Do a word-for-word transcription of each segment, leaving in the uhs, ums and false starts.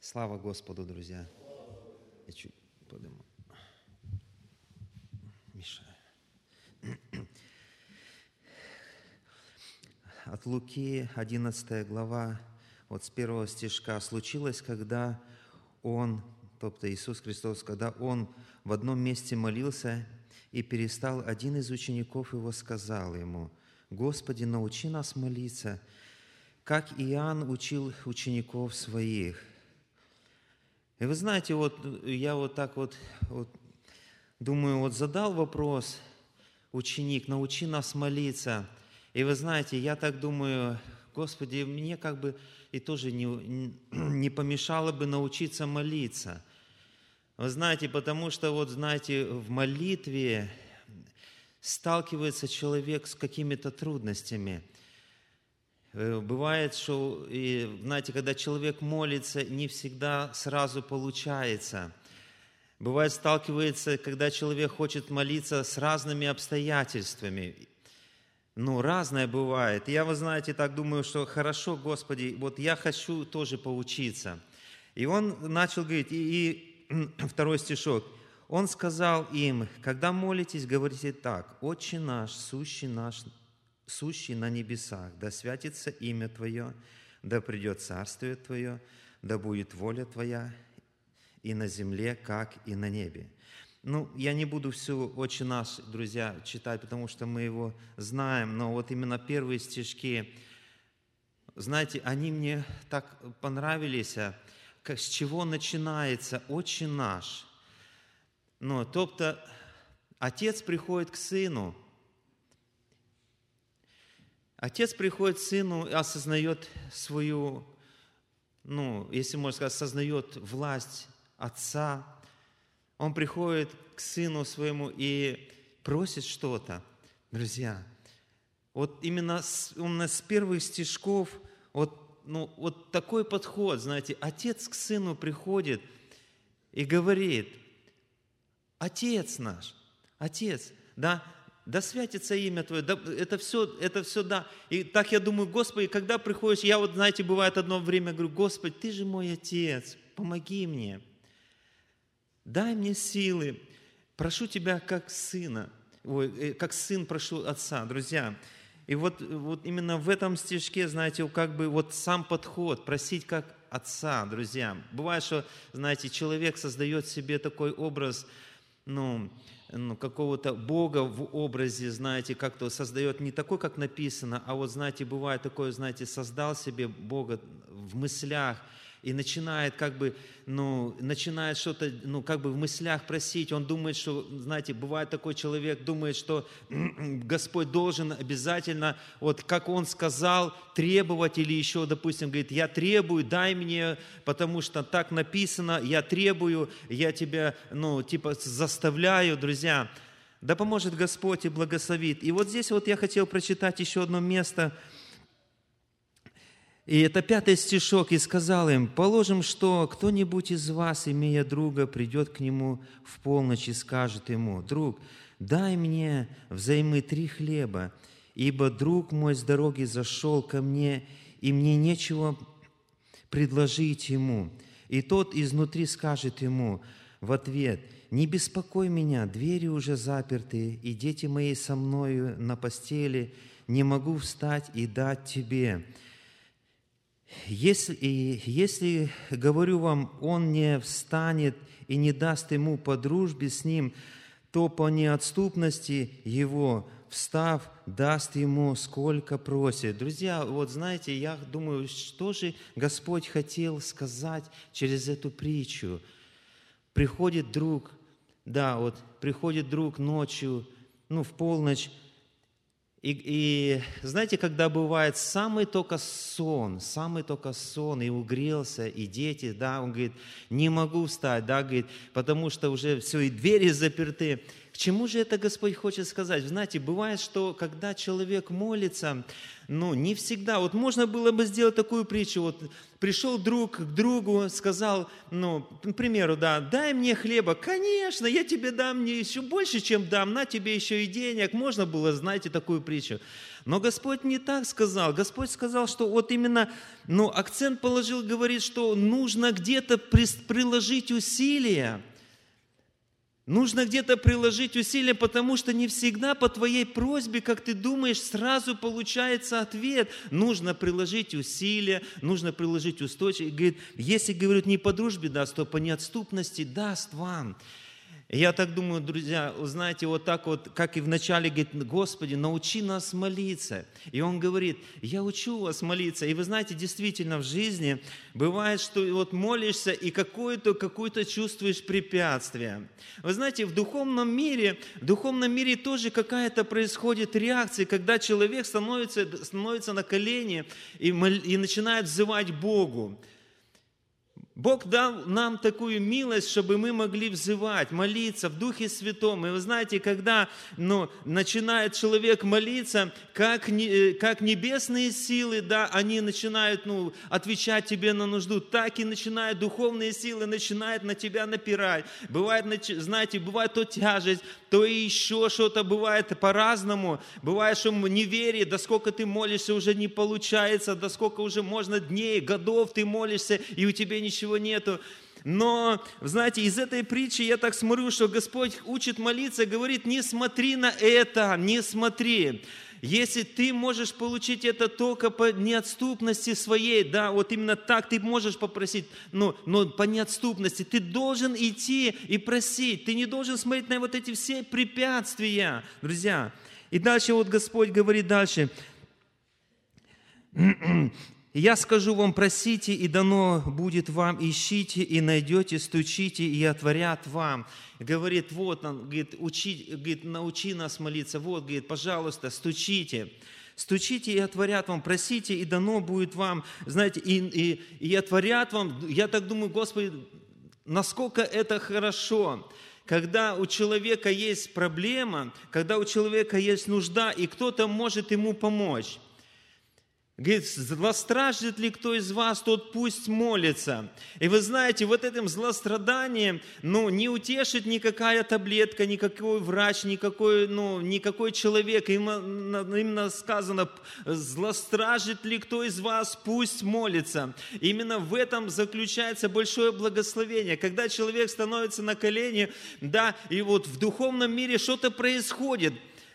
Слава Господу, друзья. Я чуть подниму. Мешаю. От Луки, одиннадцатая глава, вот с первого стишка. «Случилось, когда Он, тобто Иисус Христос, когда Он в одном месте молился и перестал, один из учеников Его сказал Ему: Господи, научи нас молиться, как Иоанн учил учеников Своих». И вы знаете, вот я вот так вот, вот думаю, вот задал вопрос ученик: научи нас молиться. И вы знаете, я так думаю, Господи, мне как бы и тоже не, не помешало бы научиться молиться. Вы знаете, потому что вот, знаете, в молитве сталкивается человек с какими-то трудностями. Бывает, что, и, знаете, когда человек молится, не всегда сразу получается. Бывает, сталкивается, когда человек хочет молиться с разными обстоятельствами. Ну, разное бывает. Я, вы знаете, так думаю, что хорошо, Господи, вот я хочу тоже поучиться. И он начал говорить, и, и второй стишок. Он сказал им: когда молитесь, говорите так: Отче наш, сущий наш, сущий на небесах, да святится имя Твое, да придет царствие Твое, да будет воля Твоя и на земле, как и на небе. Ну, я не буду всю «Отче наш», друзья, читать, потому что мы его знаем, но вот именно первые стишки, знаете, они мне так понравились, как, с чего начинается «Отче наш». Ну, тобто, Отец приходит к Сыну, Отец приходит к Сыну и осознает свою, ну, если можно сказать, осознает власть Отца. Он приходит к Сыну Своему и просит что-то. Друзья, вот именно с, именно с первых стишков вот, ну, вот такой подход, знаете, Отец к Сыну приходит и говорит: Отец наш, Отец, да, да святится имя Твое, да, это все, это все, да. И так я думаю, Господи, когда приходишь, я вот, знаете, бывает одно время, говорю: Господи, Ты же мой Отец, помоги мне. Дай мне силы, прошу Тебя как сына, ой, как сын прошу Отца, друзья. И вот, вот именно в этом стишке, знаете, как бы вот сам подход, просить как Отца, друзья. Бывает, что, знаете, человек создает себе такой образ, ну, ну какого-то Бога в образе, знаете, как-то создает не такой, как написано, а вот, знаете, бывает такое, знаете, создал себе Бога в мыслях, и начинает как бы, ну, начинает что-то, ну, как бы в мыслях просить. Он думает, что, знаете, бывает такой человек, думает, что Господь должен обязательно, вот как он сказал, требовать, или еще, допустим, говорит: я требую, дай мне, потому что так написано, я требую, я тебя, ну, типа заставляю, друзья. Да поможет Господь и благословит. И вот здесь вот я хотел прочитать еще одно место. И это пятый стишок. «И сказал им: положим, что кто-нибудь из вас, имея друга, придет к нему в полночь и скажет ему: друг, дай мне взаймы три хлеба, ибо друг мой с дороги зашел ко мне, и мне нечего предложить ему. И тот изнутри скажет ему в ответ: не беспокой меня, двери уже заперты, и дети мои со мною на постели, не могу встать и дать тебе. Если, и если, говорю вам, он не встанет и не даст ему по дружбе с ним, то по неотступности его, встав, даст ему, сколько просит». Друзья, вот знаете, я думаю, что же Господь хотел сказать через эту притчу? Приходит друг, да, вот приходит друг ночью, ну, в полночь, И, и знаете, когда бывает самый только сон, самый только сон, и угрелся, и дети, да, он говорит: не могу встать, да, говорит, потому что уже все, и двери заперты. К чему же это Господь хочет сказать? Вы знаете, бывает, что когда человек молится, ну, не всегда. Вот можно было бы сделать такую притчу. Вот пришел друг к другу, сказал, ну, к примеру, да, дай мне хлеба. Конечно, я тебе дам не еще больше, чем дам, на тебе еще и денег. Можно было, знаете, такую притчу. Но Господь не так сказал. Господь сказал, что вот именно, ну, акцент положил, говорит, что нужно где-то приложить усилия. Нужно где-то приложить усилия, потому что не всегда по твоей просьбе, как ты думаешь, сразу получается ответ. Нужно приложить усилия, нужно приложить устойчивость. Говорит, если, говорит, не по дружбе даст, то по неотступности даст вам. Я так думаю, друзья, знаете, вот так вот, как и вначале, говорит, Господи, научи нас молиться. И Он говорит, я учу вас молиться. И вы знаете, действительно, в жизни бывает, что вот молишься и какое-то, какое-то чувствуешь препятствие. Вы знаете, в духовном мире, в духовном мире тоже какая-то происходит реакция, когда человек становится, становится на колени и, мол, и начинает взывать Богу. Бог дал нам такую милость, чтобы мы могли взывать, молиться в Духе Святом. И вы знаете, когда ну, начинает человек молиться, как, не, как небесные силы, да, они начинают ну, отвечать тебе на нужду, так и начинают духовные силы, начинают на тебя напирать. Бывает, знаете, бывает то тяжесть, то и еще что-то бывает по-разному. Бывает, что неверие, да сколько ты молишься, уже не получается, да сколько уже можно дней, годов ты молишься, и у тебя ничего нету. Но, знаете, из этой притчи я так смотрю, что Господь учит молиться, говорит, не смотри на это, не смотри. Если ты можешь получить это только по неотступности своей, да, вот именно так ты можешь попросить, но, но по неотступности, ты должен идти и просить, ты не должен смотреть на вот эти все препятствия, друзья. И дальше вот Господь говорит дальше, я скажу вам, просите, и дано будет вам, ищите, и найдете, стучите, и отворят вам. Говорит, вот, он, говорит, учи, говорит, научи нас молиться, вот, говорит, пожалуйста, стучите. Стучите, и отворят вам, просите, и дано будет вам, знаете, и, и, и отворят вам. Я так думаю, Господи, насколько это хорошо. Когда у человека есть проблема, когда у человека есть нужда, и кто-то может ему помочь. Говорит, злостраждет ли кто из вас, тот пусть молится. И вы знаете, вот этим злостраданием, ну, не утешит никакая таблетка, никакой врач, никакой, ну, никакой человек. Именно, именно сказано, злостраждет ли кто из вас, пусть молится. Именно в этом заключается большое благословение. Когда человек становится на колени, да, и вот в духовном мире что-то происходит.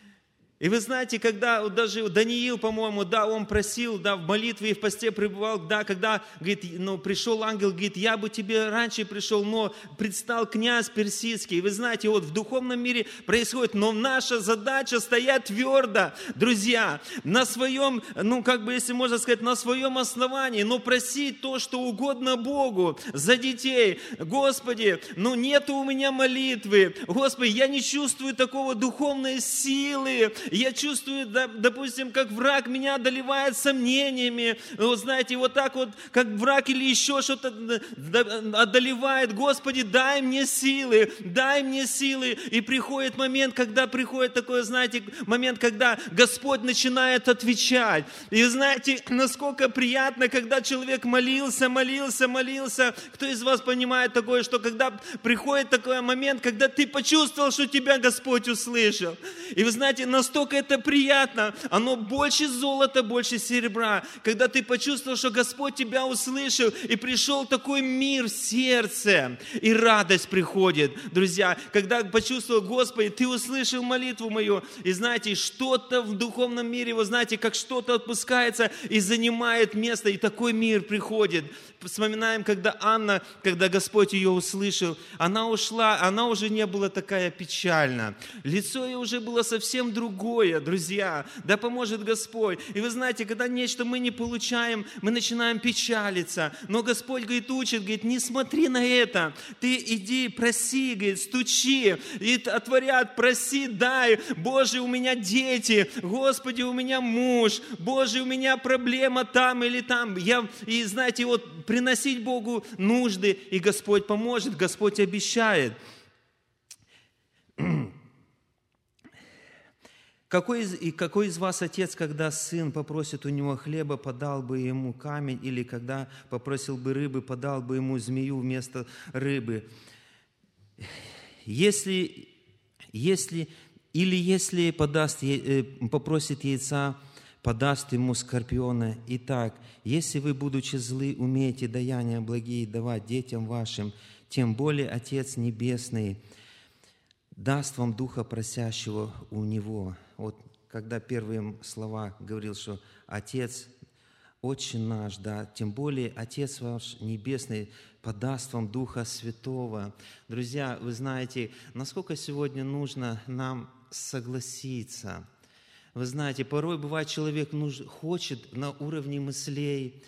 И вы знаете, когда даже Даниил, по-моему, да, он просил, да, в молитве и в посте пребывал, да, когда, говорит, ну, пришел ангел, говорит, я бы тебе раньше пришел, но предстал князь персидский. И вы знаете, вот в духовном мире происходит, но наша задача стоять твердо, друзья, на своем, ну, как бы, если можно сказать, на своем основании, но просить то, что угодно Богу за детей. Господи, ну, нету у меня молитвы, Господи, я не чувствую такого духовной силы. Я чувствую, допустим, как враг меня одолевает сомнениями. Вот знаете, вот так вот, как враг или еще что-то одолевает. Господи, дай мне силы, дай мне силы. И приходит момент, когда приходит такой, знаете, момент, когда Господь начинает отвечать. И знаете, насколько приятно, когда человек молился, молился, молился. Кто из вас понимает такое, что когда приходит такой момент, когда ты почувствовал, что тебя Господь услышал. И вы знаете, настолько это приятно, оно больше золота, больше серебра, когда ты почувствовал, что Господь тебя услышал, и пришел такой мир в сердце, и радость приходит, друзья, когда почувствовал, Господи, Ты услышал молитву мою, и знаете, что-то в духовном мире, вы знаете, как что-то отпускается и занимает место, и такой мир приходит. Вспоминаем, когда Анна, когда Господь ее услышал, она ушла, она уже не была такая печальна, лицо ее уже было совсем другое, друзья, да поможет Господь. И вы знаете, когда нечто мы не получаем, мы начинаем печалиться, но Господь, говорит, учит, говорит, не смотри на это, ты иди, проси, говорит, стучи, и отворят, проси, дай, Боже, у меня дети, Господи, у меня муж, Боже, у меня проблема там или там, я, и знаете, вот приносить Богу нужды, и Господь поможет, Господь обещает. Какой из, и какой из вас отец, когда сын попросит у него хлеба, подал бы ему камень, или когда попросил бы рыбы, подал бы ему змею вместо рыбы? Если, если, или если подаст, попросит яйца, подаст ему скорпиона. Итак, если вы, будучи злы, умеете даяния благие давать детям вашим, тем более Отец Небесный даст вам духа просящего у Него. Вот когда первые слова говорил, что Отец, Отче наш, да, тем более Отец ваш Небесный подаст вам Духа Святого. Друзья, вы знаете, насколько сегодня нужно нам согласиться. Вы знаете, порой бывает, человек нуж, хочет на уровне мыслей,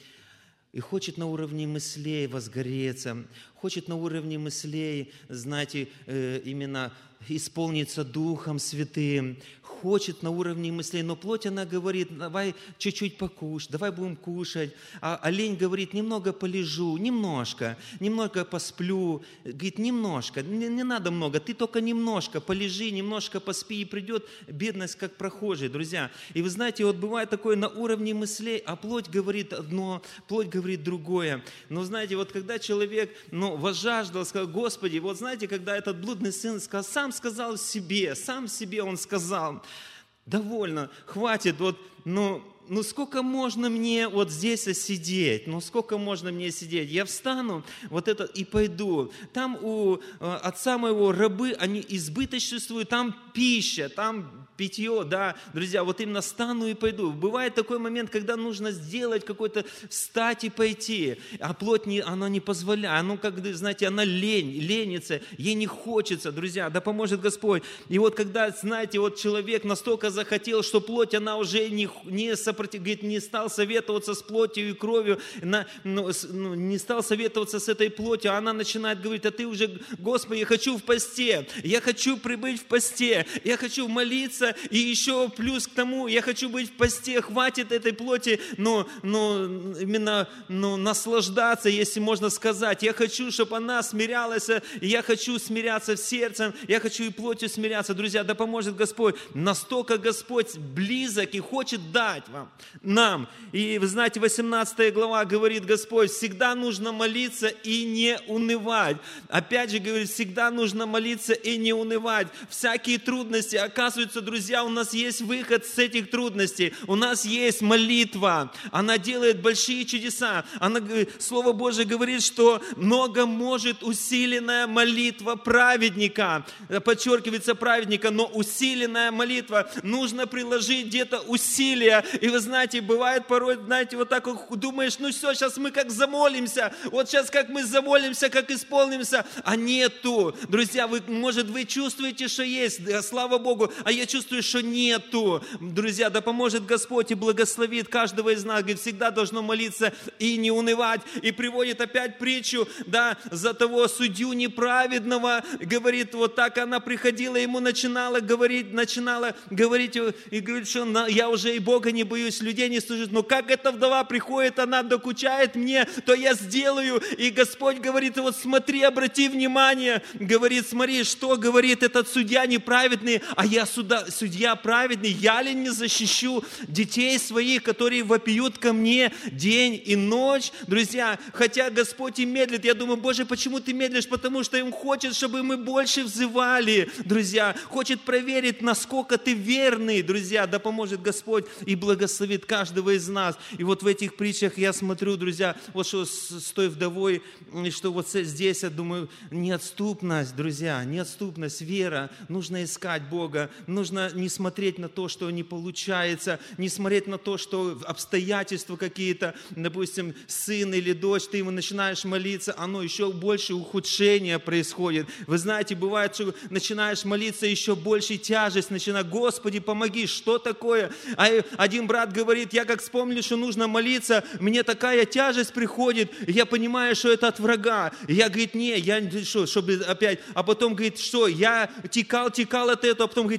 и хочет на уровне мыслей возгореться, хочет на уровне мыслей, знаете, именно исполниться Духом Святым, хочет на уровне мыслей, но плоть, она говорит, давай чуть-чуть покушай, давай будем кушать. А, а лень говорит, немного полежу, немножко, немного посплю. Говорит, немножко, не, не надо много, ты только немножко полежи, немножко поспи, и придет бедность как прохожий, друзья. И вы знаете, вот бывает такое на уровне мыслей, а плоть говорит одно, плоть говорит другое. Но знаете, вот когда человек, ну, возжаждал, сказал, Господи, вот знаете, когда этот блудный сын сказал, сам сказал себе, сам себе он сказал, довольно, хватит, вот, ну, ну сколько можно мне вот здесь сидеть, ну сколько можно мне сидеть, я встану вот это и пойду. Там у отца моего рабы, они избыточествуют, там пища, там питье, да, друзья, вот именно стану и пойду. Бывает такой момент, когда нужно сделать какой-то, встать и пойти, а плоть, не, она не позволяет, ну, как, знаете, она лень, ленится, ей не хочется, друзья, да поможет Господь. И вот когда, знаете, вот человек настолько захотел, что плоть, она уже не, не сопротив, говорит, не стал советоваться с плотью и кровью, на, ну, с, ну, не стал советоваться с этой плотью, а она начинает говорить, а ты уже, Господи, я хочу в посте, я хочу прибыть в посте, я хочу молиться, и еще плюс к тому, я хочу быть в посте, хватит этой плоти, но, но именно но наслаждаться, если можно сказать. Я хочу, чтобы она смирялась, я хочу смиряться в сердце, я хочу и плотью смиряться. Друзья, да поможет Господь. Настолько Господь близок и хочет дать вам, нам. И вы знаете, восемнадцатая глава говорит Господь, всегда нужно молиться и не унывать. Опять же говорит, всегда нужно молиться и не унывать. Всякие трудности, оказывается, друзья, Друзья, у нас есть выход с этих трудностей. У нас есть молитва. Она делает большие чудеса. Она, Слово Божие говорит, что много может усиленная молитва праведника. Подчеркивается праведника, но усиленная молитва. Нужно приложить где-то усилия. И вы знаете, бывает порой, знаете, вот так вот думаешь, ну все, сейчас мы как замолимся. Вот сейчас как мы замолимся, как исполнимся. А нету. Друзья, вы, может, вы чувствуете, что есть. Слава Богу. А я чувствую, что нету. Друзья, да поможет Господь и благословит каждого из нас. Говорит, всегда должно молиться и не унывать. И приводит опять притчу, да, за того судью неправедного. Говорит, вот так она приходила, ему начинала говорить, начинала говорить, и говорит, что я уже и Бога не боюсь, людей не служит. Но как эта вдова приходит, она докучает мне, то я сделаю. И Господь говорит, вот смотри, обрати внимание. Говорит, смотри, что говорит этот судья неправедный, а я сюда судья праведный, я ли не защищу детей своих, которые вопиют ко мне день и ночь? Друзья, хотя Господь и медлит, я думаю, Боже, почему ты медлишь? Потому что им хочет, чтобы мы больше взывали, друзья, хочет проверить, насколько ты верный, друзья, да поможет Господь и благословит каждого из нас. И вот в этих притчах я смотрю, друзья, вот что с той вдовой, что вот здесь, я думаю, неотступность, друзья, неотступность, вера, нужно искать Бога, нужно не смотреть на то, что не получается, не смотреть на то, что обстоятельства какие-то, допустим, сын или дочь, ты ему начинаешь молиться, оно еще больше ухудшения происходит. Вы знаете, бывает, что начинаешь молиться, еще больше тяжесть начинает. Господи, помоги, что такое? А один брат говорит, я как вспомнил, что нужно молиться, мне такая тяжесть приходит, я понимаю, что это от врага. Я, говорит, не, я что, чтобы опять, а потом, говорит, что, я текал, текал от этого, а потом, говорит, нет, а я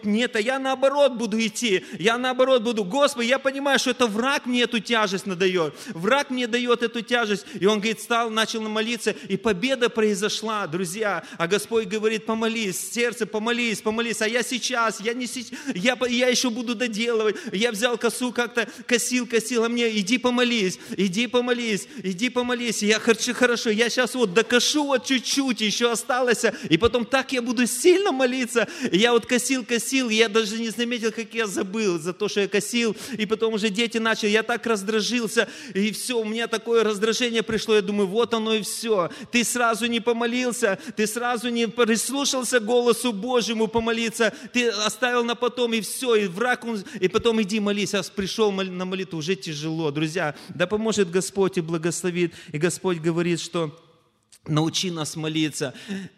я наоборот буду идти, я наоборот буду, Господи, я понимаю, что это враг мне эту тяжесть надает, враг мне дает эту тяжесть. И он, говорит, стал, начал молиться, и победа произошла, друзья. А Господь говорит, помолись, сердце, помолись, помолись, а я сейчас, я не сейчас, я, я еще буду доделывать. Я взял косу, как-то косил, косил, а мне, иди помолись, иди помолись, иди помолись. И я хочу, хорошо, я сейчас вот докошу вот чуть-чуть, еще осталось, и потом так я буду сильно молиться. И я вот косил, косил, и я даже не заметил, как я забыл за то, что я косил, и потом уже дети начали, я так раздражился, и все, у меня такое раздражение пришло, я думаю, вот оно и все. Ты сразу не помолился, ты сразу не прислушался к голосу Божьему помолиться, ты оставил на потом, и все, и враг, он, и потом иди молись, а пришел на молитву, уже тяжело. Друзья, да поможет Господь и благословит, и Господь говорит, что научи нас молиться.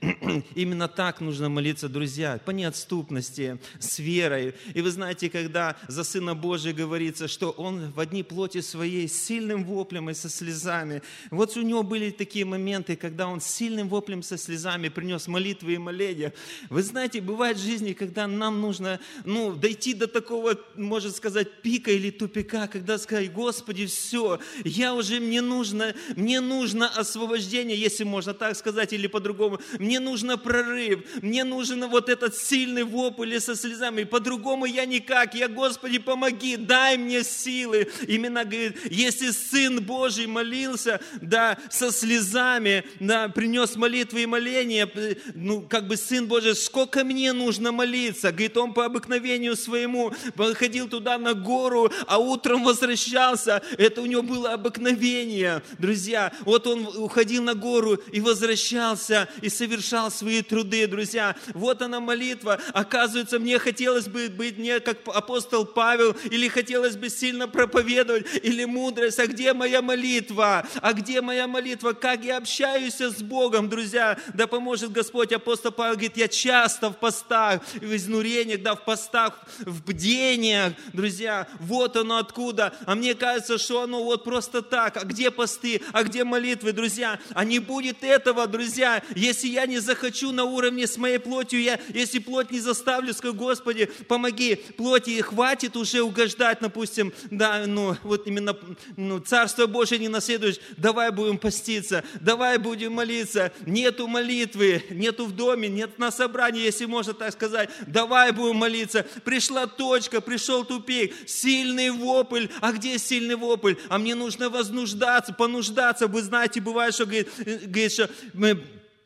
Именно так нужно молиться, друзья, по неотступности, с верой. И вы знаете, когда за Сына Божия говорится, что Он в одни плоти своей с сильным воплем и со слезами. Вот у Него были такие моменты, когда Он с сильным воплем со слезами принес молитвы и моления. Вы знаете, бывает в жизни, когда нам нужно ну, дойти до такого, можно сказать, пика или тупика, когда сказать, Господи, все, я уже, мне нужно, мне нужно освобождение, если можно так сказать, или по-другому. Мне нужно прорыв, мне нужен вот этот сильный вопль со слезами. И по-другому я никак. Я, Господи, помоги, дай мне силы. Именно, говорит, если Сын Божий молился, да, со слезами, да, принес молитвы и моления, ну, как бы Сын Божий, сколько мне нужно молиться? Говорит, Он по обыкновению своему ходил туда на гору, а утром возвращался. Это у Него было обыкновение, друзья. Вот Он уходил на гору и возвращался, и совершал свои труды, друзья. Вот она молитва. Оказывается, мне хотелось бы быть не как апостол Павел, или хотелось бы сильно проповедовать, или мудрость. А где моя молитва? А где моя молитва? Как я общаюсь с Богом, друзья? Да поможет Господь. Апостол Павел говорит, я часто в постах, в изнурениях, да, в постах, в бдениях, друзья. Вот оно откуда. А мне кажется, что оно вот просто так. А где посты? А где молитвы, друзья? А не будет этого, друзья, если я не захочу на уровне с моей плотью, я, если плоть не заставлю, скажу, Господи, помоги, плоти хватит уже угождать, допустим, да, ну, вот именно, ну, Царство Божие не наследуешь, давай будем поститься, давай будем молиться, нету молитвы, нету в доме, нет на собрании, если можно так сказать, давай будем молиться, пришла точка, пришел тупик, сильный вопль, а где сильный вопль? А мне нужно вознуждаться, понуждаться, вы знаете, бывает, что говорит, говорит, что мы,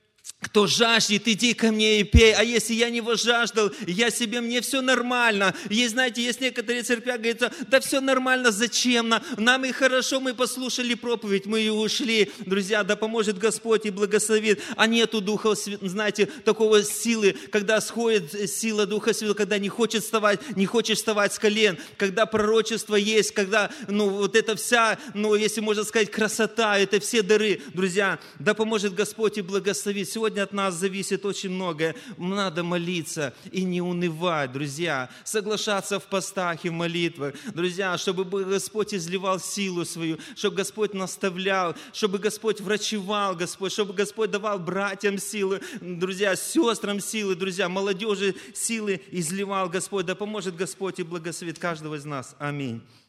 кто жаждет, иди ко мне и пей. А если я не возжаждал, я себе, мне все нормально. Есть, знаете, есть некоторые церкви, говорят, да все нормально, зачем нам? Нам и хорошо, мы послушали проповедь, мы и ушли. Друзья, да поможет Господь и благословит. А нету Духа, знаете, такого силы, когда сходит сила Духа Святого, когда не хочет вставать, не хочет вставать с колен, когда пророчество есть, когда, ну, вот это вся, ну, если можно сказать, красота, это все дары. Друзья, да поможет Господь и благословит. Сегодня от нас зависит очень многое. Надо молиться и не унывать, друзья. Соглашаться в постах и в молитвах. Друзья, чтобы Господь изливал силу свою, чтобы Господь наставлял, чтобы Господь врачевал, Господь, чтобы Господь давал братьям силы, друзья, сестрам силы, друзья, молодежи силы изливал Господь. Да поможет Господь и благословит каждого из нас. Аминь.